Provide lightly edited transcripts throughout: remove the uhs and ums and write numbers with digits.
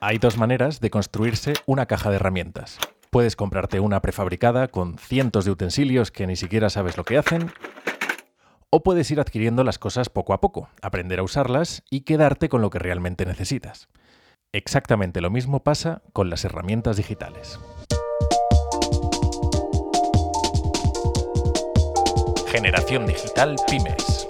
Hay dos maneras de construirse una caja de herramientas. Puedes comprarte una prefabricada con cientos de utensilios que ni siquiera sabes lo que hacen, o puedes ir adquiriendo las cosas poco a poco, aprender a usarlas y quedarte con lo que realmente necesitas. Exactamente lo mismo pasa con las herramientas digitales. Generación Digital Pymes.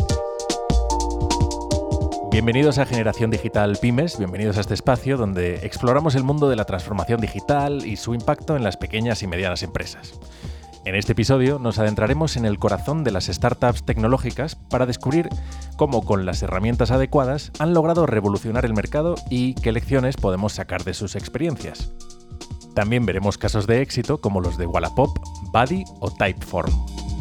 Bienvenidos a Generación Digital Pymes, bienvenidos a este espacio donde exploramos el mundo de la transformación digital y su impacto en las pequeñas y medianas empresas. En este episodio nos adentraremos en el corazón de las startups tecnológicas para descubrir cómo con las herramientas adecuadas han logrado revolucionar el mercado y qué lecciones podemos sacar de sus experiencias. También veremos casos de éxito como los de Wallapop, Buddy o Typeform.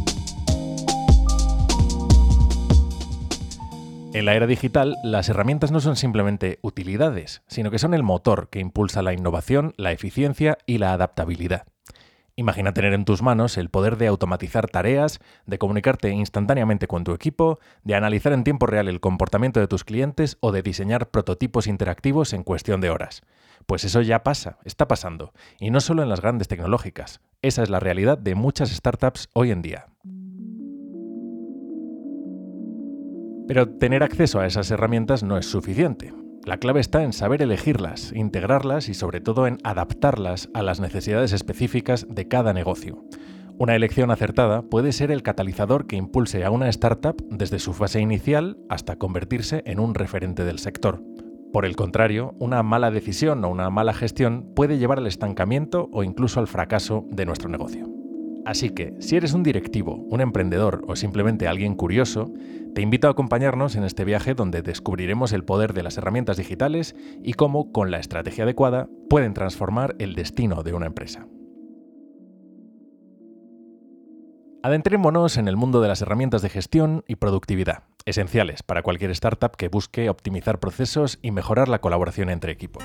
En la era digital, las herramientas no son simplemente utilidades, sino que son el motor que impulsa la innovación, la eficiencia y la adaptabilidad. Imagina tener en tus manos el poder de automatizar tareas, de comunicarte instantáneamente con tu equipo, de analizar en tiempo real el comportamiento de tus clientes o de diseñar prototipos interactivos en cuestión de horas. Pues eso ya pasa, está pasando, y no solo en las grandes tecnológicas. Esa es la realidad de muchas startups hoy en día. Pero tener acceso a esas herramientas no es suficiente. La clave está en saber elegirlas, integrarlas y sobre todo en adaptarlas a las necesidades específicas de cada negocio. Una elección acertada puede ser el catalizador que impulse a una startup desde su fase inicial hasta convertirse en un referente del sector. Por el contrario, una mala decisión o una mala gestión puede llevar al estancamiento o incluso al fracaso de nuestro negocio. Así que, si eres un directivo, un emprendedor o simplemente alguien curioso, te invito a acompañarnos en este viaje donde descubriremos el poder de las herramientas digitales y cómo, con la estrategia adecuada, pueden transformar el destino de una empresa. Adentrémonos en el mundo de las herramientas de gestión y productividad, esenciales para cualquier startup que busque optimizar procesos y mejorar la colaboración entre equipos.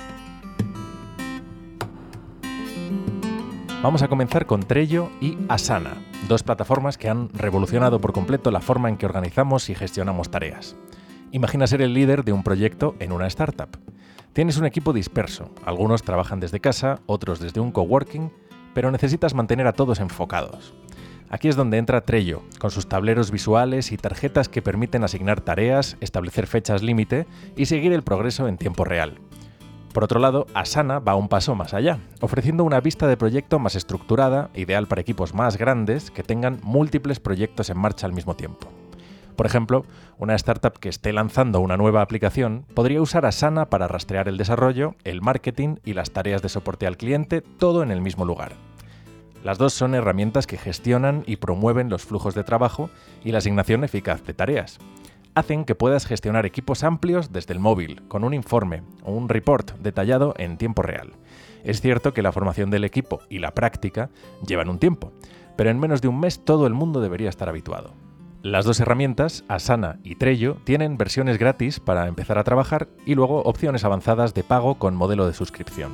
Vamos a comenzar con Trello y Asana, dos plataformas que han revolucionado por completo la forma en que organizamos y gestionamos tareas. Imagina ser el líder de un proyecto en una startup. Tienes un equipo disperso, algunos trabajan desde casa, otros desde un coworking, pero necesitas mantener a todos enfocados. Aquí es donde entra Trello, con sus tableros visuales y tarjetas que permiten asignar tareas, establecer fechas límite y seguir el progreso en tiempo real. Por otro lado, Asana va un paso más allá, ofreciendo una vista de proyecto más estructurada, ideal para equipos más grandes que tengan múltiples proyectos en marcha al mismo tiempo. Por ejemplo, una startup que esté lanzando una nueva aplicación podría usar Asana para rastrear el desarrollo, el marketing y las tareas de soporte al cliente, todo en el mismo lugar. Las dos son herramientas que gestionan y promueven los flujos de trabajo y la asignación eficaz de tareas. Hacen que puedas gestionar equipos amplios desde el móvil, con un informe o un report detallado en tiempo real. Es cierto que la formación del equipo y la práctica llevan un tiempo, pero en menos de un mes todo el mundo debería estar habituado. Las dos herramientas, Asana y Trello, tienen versiones gratis para empezar a trabajar y luego opciones avanzadas de pago con modelo de suscripción.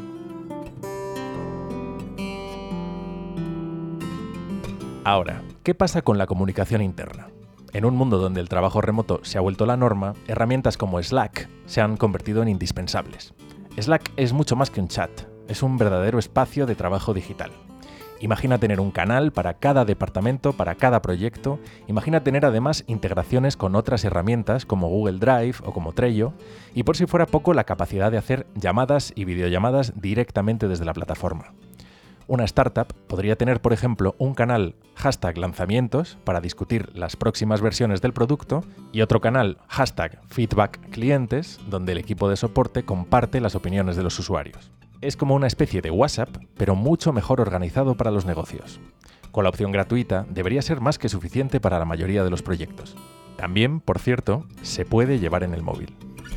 Ahora, ¿qué pasa con la comunicación interna? En un mundo donde el trabajo remoto se ha vuelto la norma, herramientas como Slack se han convertido en indispensables. Slack es mucho más que un chat, es un verdadero espacio de trabajo digital. Imagina tener un canal para cada departamento, para cada proyecto. Imagina tener además integraciones con otras herramientas como Google Drive o como Trello, y por si fuera poco la capacidad de hacer llamadas y videollamadas directamente desde la plataforma. Una startup podría tener, por ejemplo, un canal #lanzamientos para discutir las próximas versiones del producto y otro canal #feedbackclientes donde el equipo de soporte comparte las opiniones de los usuarios. Es como una especie de WhatsApp, pero mucho mejor organizado para los negocios. Con la opción gratuita debería ser más que suficiente para la mayoría de los proyectos. También, por cierto, se puede llevar en el móvil.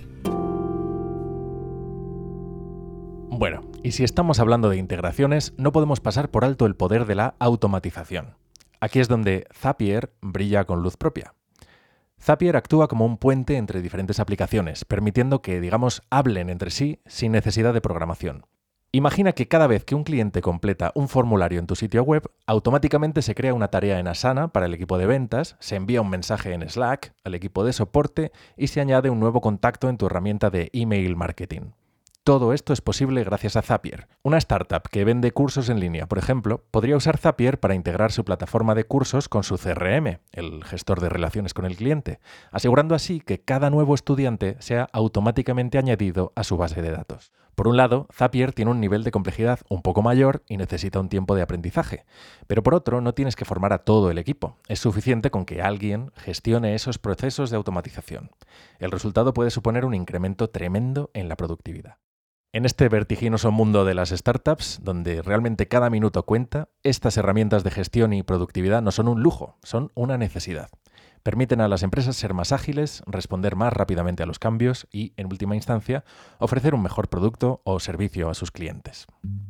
Bueno, y si estamos hablando de integraciones, no podemos pasar por alto el poder de la automatización. Aquí es donde Zapier brilla con luz propia. Zapier actúa como un puente entre diferentes aplicaciones, permitiendo que, digamos, hablen entre sí sin necesidad de programación. Imagina que cada vez que un cliente completa un formulario en tu sitio web, automáticamente se crea una tarea en Asana para el equipo de ventas, se envía un mensaje en Slack al equipo de soporte y se añade un nuevo contacto en tu herramienta de email marketing. Todo esto es posible gracias a Zapier. Una startup que vende cursos en línea, por ejemplo, podría usar Zapier para integrar su plataforma de cursos con su CRM, el gestor de relaciones con el cliente, asegurando así que cada nuevo estudiante sea automáticamente añadido a su base de datos. Por un lado, Zapier tiene un nivel de complejidad un poco mayor y necesita un tiempo de aprendizaje, pero por otro, no tienes que formar a todo el equipo. Es suficiente con que alguien gestione esos procesos de automatización. El resultado puede suponer un incremento tremendo en la productividad. En este vertiginoso mundo de las startups, donde realmente cada minuto cuenta, estas herramientas de gestión y productividad no son un lujo, son una necesidad. Permiten a las empresas ser más ágiles, responder más rápidamente a los cambios y, en última instancia, ofrecer un mejor producto o servicio a sus clientes.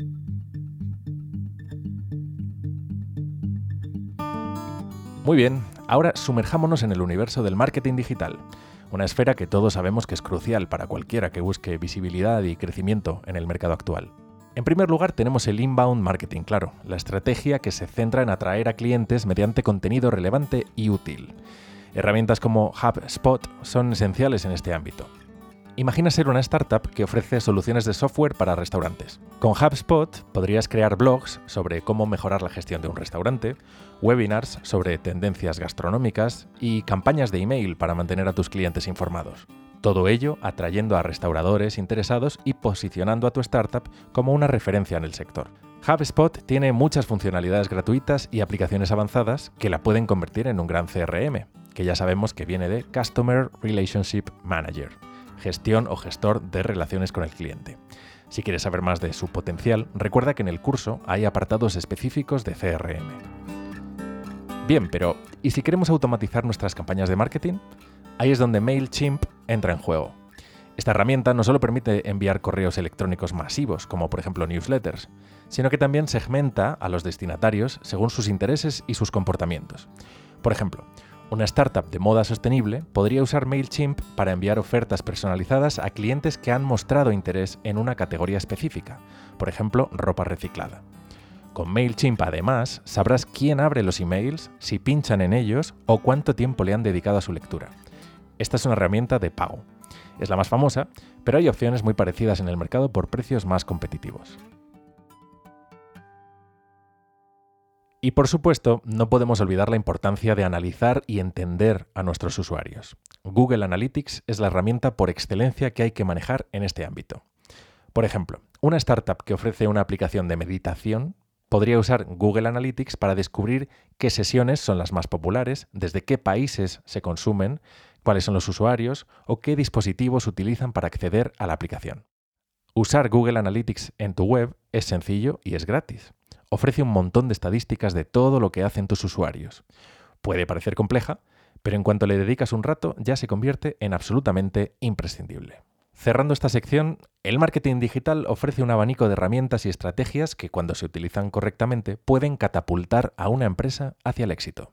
Muy bien, ahora sumerjámonos en el universo del marketing digital. Una esfera que todos sabemos que es crucial para cualquiera que busque visibilidad y crecimiento en el mercado actual. En primer lugar tenemos el inbound marketing, claro, la estrategia que se centra en atraer a clientes mediante contenido relevante y útil. Herramientas como HubSpot son esenciales en este ámbito. Imagina ser una startup que ofrece soluciones de software para restaurantes. Con HubSpot podrías crear blogs sobre cómo mejorar la gestión de un restaurante, webinars sobre tendencias gastronómicas y campañas de email para mantener a tus clientes informados. Todo ello atrayendo a restauradores interesados y posicionando a tu startup como una referencia en el sector. HubSpot tiene muchas funcionalidades gratuitas y aplicaciones avanzadas que la pueden convertir en un gran CRM, que ya sabemos que viene de Customer Relationship Manager. Gestión o gestor de relaciones con el cliente. Si quieres saber más de su potencial, recuerda que en el curso hay apartados específicos de CRM. Bien, pero ¿y si queremos automatizar nuestras campañas de marketing? Ahí es donde MailChimp entra en juego. Esta herramienta no solo permite enviar correos electrónicos masivos, como por ejemplo newsletters, sino que también segmenta a los destinatarios según sus intereses y sus comportamientos. Por ejemplo, una startup de moda sostenible podría usar MailChimp para enviar ofertas personalizadas a clientes que han mostrado interés en una categoría específica, por ejemplo, ropa reciclada. Con MailChimp, además, sabrás quién abre los emails, si pinchan en ellos o cuánto tiempo le han dedicado a su lectura. Esta es una herramienta de pago. Es la más famosa, pero hay opciones muy parecidas en el mercado por precios más competitivos. Y por supuesto, no podemos olvidar la importancia de analizar y entender a nuestros usuarios. Google Analytics es la herramienta por excelencia que hay que manejar en este ámbito. Por ejemplo, una startup que ofrece una aplicación de meditación podría usar Google Analytics para descubrir qué sesiones son las más populares, desde qué países se consumen, cuáles son los usuarios o qué dispositivos utilizan para acceder a la aplicación. Usar Google Analytics en tu web es sencillo y es gratis. Ofrece un montón de estadísticas de todo lo que hacen tus usuarios. Puede parecer compleja, pero en cuanto le dedicas un rato ya se convierte en absolutamente imprescindible. Cerrando esta sección, el marketing digital ofrece un abanico de herramientas y estrategias que, cuando se utilizan correctamente, pueden catapultar a una empresa hacia el éxito.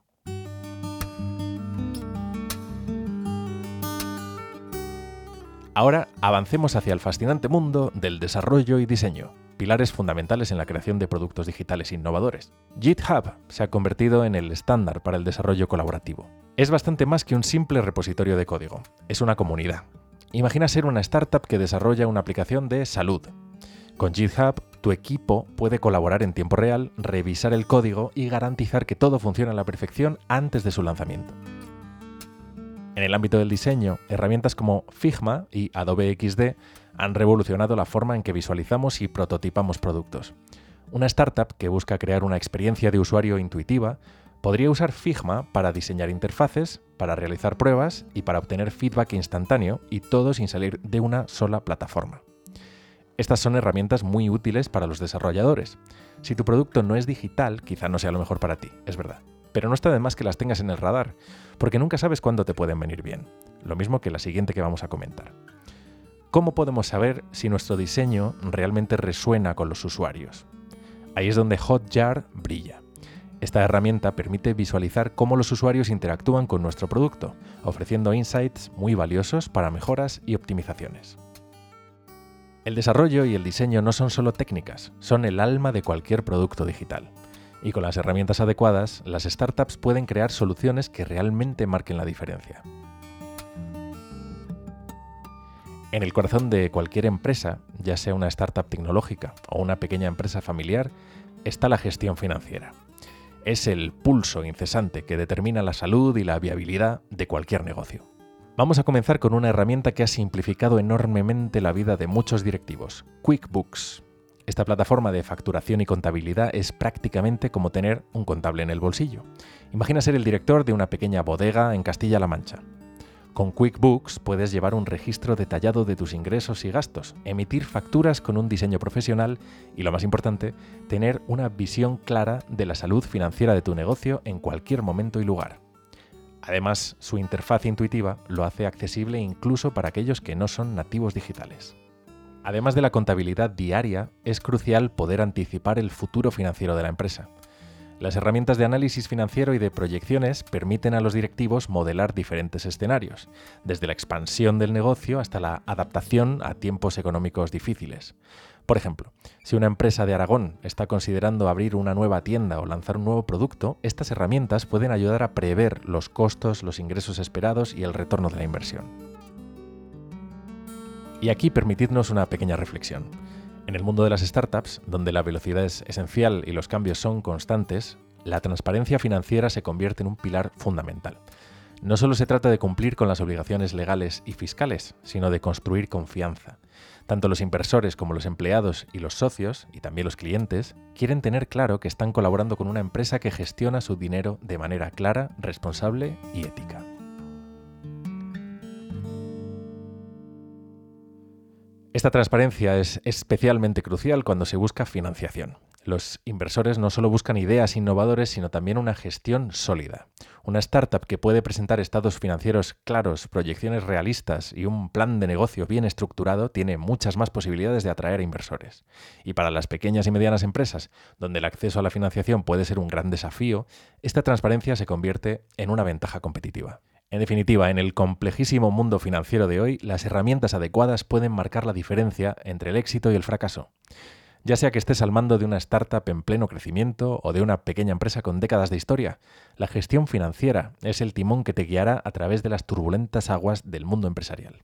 Ahora avancemos hacia el fascinante mundo del desarrollo y diseño, pilares fundamentales en la creación de productos digitales innovadores. GitHub se ha convertido en el estándar para el desarrollo colaborativo. Es bastante más que un simple repositorio de código, es una comunidad. Imagina ser una startup que desarrolla una aplicación de salud. Con GitHub, tu equipo puede colaborar en tiempo real, revisar el código y garantizar que todo funciona a la perfección antes de su lanzamiento. En el ámbito del diseño, herramientas como Figma y Adobe XD han revolucionado la forma en que visualizamos y prototipamos productos. Una startup que busca crear una experiencia de usuario intuitiva podría usar Figma para diseñar interfaces, para realizar pruebas y para obtener feedback instantáneo, y todo sin salir de una sola plataforma. Estas son herramientas muy útiles para los desarrolladores. Si tu producto no es digital, quizá no sea lo mejor para ti, es verdad. Pero no está de más que las tengas en el radar, porque nunca sabes cuándo te pueden venir bien. Lo mismo que la siguiente que vamos a comentar. ¿Cómo podemos saber si nuestro diseño realmente resuena con los usuarios? Ahí es donde Hotjar brilla. Esta herramienta permite visualizar cómo los usuarios interactúan con nuestro producto, ofreciendo insights muy valiosos para mejoras y optimizaciones. El desarrollo y el diseño no son solo técnicas, son el alma de cualquier producto digital. Y con las herramientas adecuadas, las startups pueden crear soluciones que realmente marquen la diferencia. En el corazón de cualquier empresa, ya sea una startup tecnológica o una pequeña empresa familiar, está la gestión financiera. Es el pulso incesante que determina la salud y la viabilidad de cualquier negocio. Vamos a comenzar con una herramienta que ha simplificado enormemente la vida de muchos directivos, QuickBooks. Esta plataforma de facturación y contabilidad es prácticamente como tener un contable en el bolsillo. Imagina ser el director de una pequeña bodega en Castilla-La Mancha. Con QuickBooks puedes llevar un registro detallado de tus ingresos y gastos, emitir facturas con un diseño profesional y, lo más importante, tener una visión clara de la salud financiera de tu negocio en cualquier momento y lugar. Además, su interfaz intuitiva lo hace accesible incluso para aquellos que no son nativos digitales. Además de la contabilidad diaria, es crucial poder anticipar el futuro financiero de la empresa. Las herramientas de análisis financiero y de proyecciones permiten a los directivos modelar diferentes escenarios, desde la expansión del negocio hasta la adaptación a tiempos económicos difíciles. Por ejemplo, si una empresa de Aragón está considerando abrir una nueva tienda o lanzar un nuevo producto, estas herramientas pueden ayudar a prever los costos, los ingresos esperados y el retorno de la inversión. Y aquí permitidnos una pequeña reflexión. En el mundo de las startups, donde la velocidad es esencial y los cambios son constantes, la transparencia financiera se convierte en un pilar fundamental. No solo se trata de cumplir con las obligaciones legales y fiscales, sino de construir confianza. Tanto los inversores como los empleados y los socios, y también los clientes, quieren tener claro que están colaborando con una empresa que gestiona su dinero de manera clara, responsable y ética. Esta transparencia es especialmente crucial cuando se busca financiación. Los inversores no solo buscan ideas innovadoras, sino también una gestión sólida. Una startup que puede presentar estados financieros claros, proyecciones realistas y un plan de negocio bien estructurado tiene muchas más posibilidades de atraer a inversores. Y para las pequeñas y medianas empresas, donde el acceso a la financiación puede ser un gran desafío, esta transparencia se convierte en una ventaja competitiva. En definitiva, en el complejísimo mundo financiero de hoy, las herramientas adecuadas pueden marcar la diferencia entre el éxito y el fracaso. Ya sea que estés al mando de una startup en pleno crecimiento o de una pequeña empresa con décadas de historia, la gestión financiera es el timón que te guiará a través de las turbulentas aguas del mundo empresarial.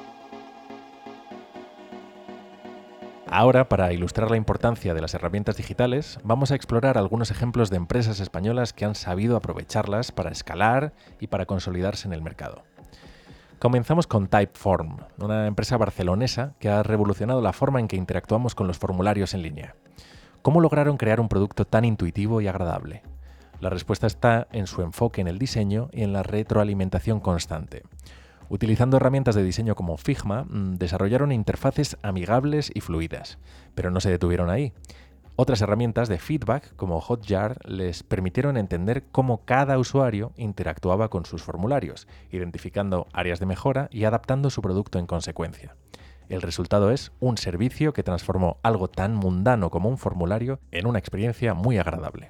Ahora, para ilustrar la importancia de las herramientas digitales, vamos a explorar algunos ejemplos de empresas españolas que han sabido aprovecharlas para escalar y para consolidarse en el mercado. Comenzamos con Typeform, una empresa barcelonesa que ha revolucionado la forma en que interactuamos con los formularios en línea. ¿Cómo lograron crear un producto tan intuitivo y agradable? La respuesta está en su enfoque en el diseño y en la retroalimentación constante. Utilizando herramientas de diseño como Figma, desarrollaron interfaces amigables y fluidas, pero no se detuvieron ahí. Otras herramientas de feedback, como Hotjar, les permitieron entender cómo cada usuario interactuaba con sus formularios, identificando áreas de mejora y adaptando su producto en consecuencia. El resultado es un servicio que transformó algo tan mundano como un formulario en una experiencia muy agradable.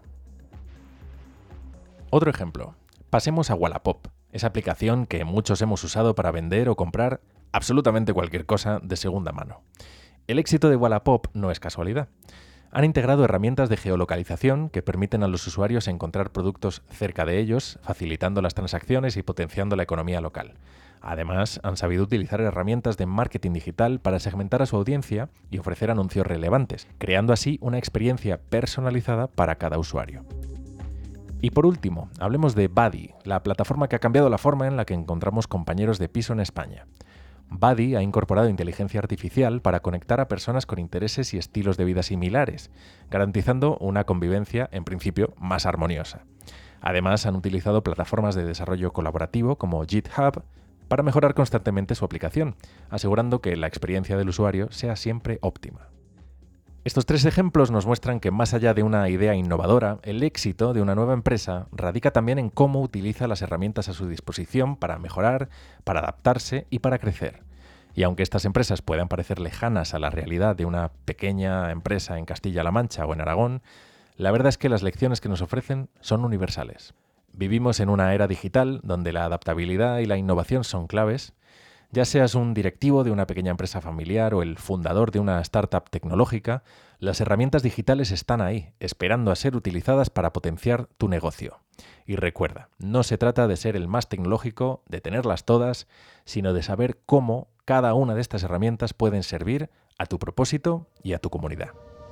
Otro ejemplo. Pasemos a Wallapop, esa aplicación que muchos hemos usado para vender o comprar absolutamente cualquier cosa de segunda mano. El éxito de Wallapop no es casualidad. Han integrado herramientas de geolocalización que permiten a los usuarios encontrar productos cerca de ellos, facilitando las transacciones y potenciando la economía local. Además, han sabido utilizar herramientas de marketing digital para segmentar a su audiencia y ofrecer anuncios relevantes, creando así una experiencia personalizada para cada usuario. Y por último, hablemos de Buddy, la plataforma que ha cambiado la forma en la que encontramos compañeros de piso en España. Buddy ha incorporado inteligencia artificial para conectar a personas con intereses y estilos de vida similares, garantizando una convivencia, en principio, más armoniosa. Además, han utilizado plataformas de desarrollo colaborativo como GitHub para mejorar constantemente su aplicación, asegurando que la experiencia del usuario sea siempre óptima. Estos tres ejemplos nos muestran que más allá de una idea innovadora, el éxito de una nueva empresa radica también en cómo utiliza las herramientas a su disposición para mejorar, para adaptarse y para crecer. Y aunque estas empresas puedan parecer lejanas a la realidad de una pequeña empresa en Castilla-La Mancha o en Aragón, la verdad es que las lecciones que nos ofrecen son universales. Vivimos en una era digital donde la adaptabilidad y la innovación son claves. Ya seas un directivo de una pequeña empresa familiar o el fundador de una startup tecnológica, las herramientas digitales están ahí, esperando a ser utilizadas para potenciar tu negocio. Y recuerda, no se trata de ser el más tecnológico, de tenerlas todas, sino de saber cómo cada una de estas herramientas pueden servir a tu propósito y a tu comunidad.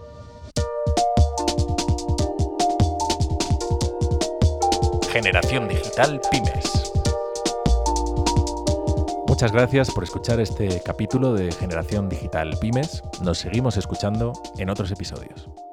Generación Digital Pymes. Muchas gracias por escuchar este capítulo de Generación Digital Pymes. Nos seguimos escuchando en otros episodios.